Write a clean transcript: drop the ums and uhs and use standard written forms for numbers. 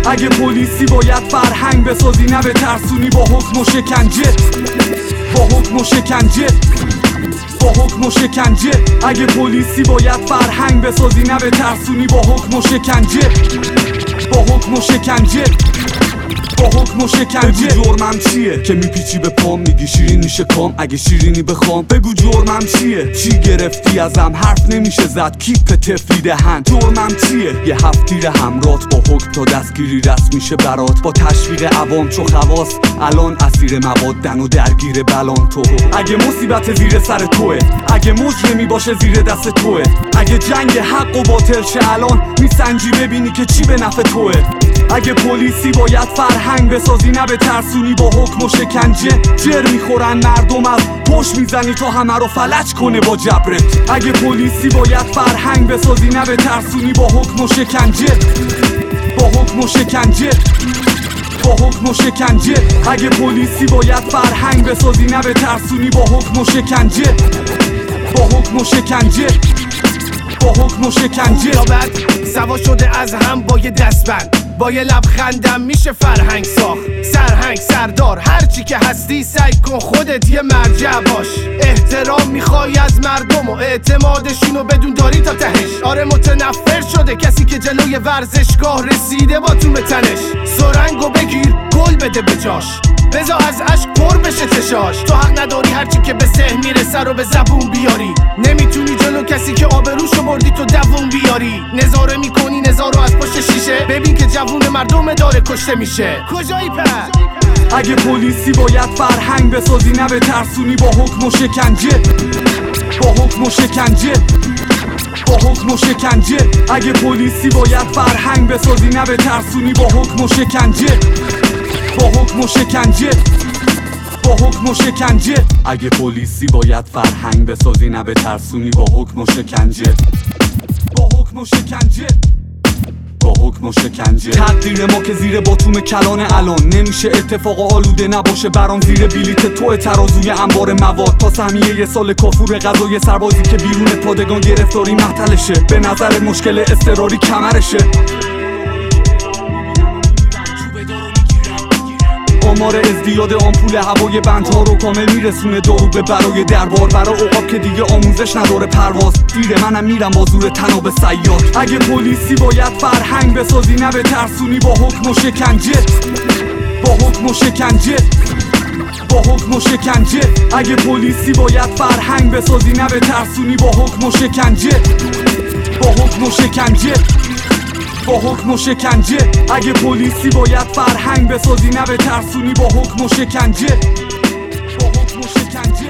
اگه پلیسی باید فرهنگ بسازی نه به ترسونی با حکم و شکنجه، با حکم و شکنجه، با حکم و شکنجه. اگه پلیسی باید فرهنگ بسازی نه به ترسونی با حکم و شکنجه، با حکم و شکنجه، با حکم و شکنجه. بگو جرمم چیه که میپیچی به پام، میگی شیرین میشه کام اگه شیرینی بخوام. بگو جرمم چیه، چی گرفتی ازم، حرف نمیشه زد کیپ تفلی دهن. جرمم چیه، یه 7 تیر همرات با حکم تا دستگیری رسم میشه برات، با تشویق عوام چو خواص الان اسیر موادن و درگیر بلان. تو اگه مصیبت زیر سر توه، اگه مجرمی باشه زیر دست توه، اگه جنگ حق و باطل شه الان میسنجی ببینی که چی به نفع توه. اگه پلیسی باید فرهنگ بسازی نه به ترسونی با حکم و شکنجه. جر میخورن مردم از پشت میزنی تا همه رو فلج کنه با جبرت. اگه پلیسی باید فرهنگ بسازی نه به ترسونی با حکم و شکنجه، با حکم و شکنجه، با حکم و شکنجه. اگه پلیسی باید فرهنگ بسازی نه به ترسونی با حکم و شکنجه، با حکم و شکنجه، با حکم و شکنجه. بعد سوا شده از هم با یه دستبند، با یه لبخندم میشه فرهنگ ساخت. سرهنگ سردار هرچی که هستی سعی کن خودت یه مرجع باش. احترام میخوای از مردم و اعتمادشونو بدون داری تا تهش. آره متنفر شده کسی که جلوی ورزشگاه رسیده با تو به تنش. سرنگو بگیر گل بده به جاش، بذار از اشک پر بشه چشاش. تو حق نداری هرچی که به ذهن میرسه رو به زبون بیاری. نمیتونی جلو کسی که آبروشو بردی تو دووم بیاری. نظاره میکنی نظارو از پشت شیشه، ببین که جوون مردم داره کشته میشه. کجایی پر؟ اگه پلیسی باید فرهنگ بسازی نه به ترسونی با حکم و شکنجه، با حکم و شکنجه، با حکم و شکنجه. اگه پلیسی باید فرهنگ بسازی نه به ترسونی با حکم و شکنجه، با حکم و شکنجه، با حکم و شکنجه. اگه پلیسی باید فرهنگ بسازی نه به ترسونی با حکم و شکنجه، با حکم و شکنجه، با حکم و شکنجه. تقدیر ما که زیر باتوم کلان الان نمیشه اتفاق آلوده نباشه برام. زیر بلیت تو ترازوی انبار مواد تا سهمیه یه سال کافور غذای سربازی که بیرون پادگان گرفتاری محتلشه. به نظر مشکل اضطراری کمرشه. آمار ازدیاد آمپول هوای بندها رو کامل میرسونه دارو به برای دربار. برای عقاب که دیگه آموزش نداره پرواز، دیره منم میرم با زور تناب سیاد. اگه پلیسی باید فرهنگ بسازی نه به ترسونی با حکم و شکنجه، با حکم و شکنجه، با حکم و شکنجه. اگه پلیسی باید فرهنگ بسازی نه به ترسونی با حکم و شکنجه، با حکم و شکنجه، با حکم و شکنجه. اگه پلیسی باید فرهنگ بسازی نه به ترسونی با حکم و شکنجه، با حکم و شکنجه.